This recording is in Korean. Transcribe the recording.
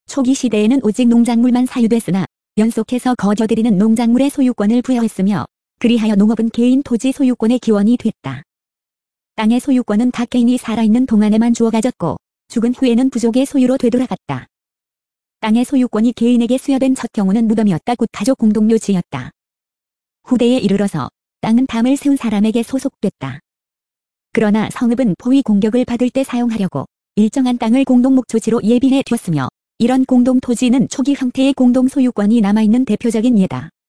초기 시대에는 오직 농작물만 사유됐으나 연속해서 거저들이는 농작물의 소유권을 부여했으며 그리하여 농업은 개인 토지 소유권의 기원이 됐다. 땅의 소유권은 각 개인이 살아있는 동안에만 주어가졌고 죽은 후에는 부족의 소유로 되돌아갔다. 땅의 소유권이 개인에게 수여된 첫 경우는 무덤이었다. 곧 가족 공동묘지였다. 후대에 이르러서 땅은 담을 세운 사람에게 소속됐다. 그러나 성읍은 포위 공격을 받을 때 사용하려고 일정한 땅을 공동목초지로 예비해 두었으며 이런 공동토지는 초기 형태의 공동소유권이 남아있는 대표적인 예다.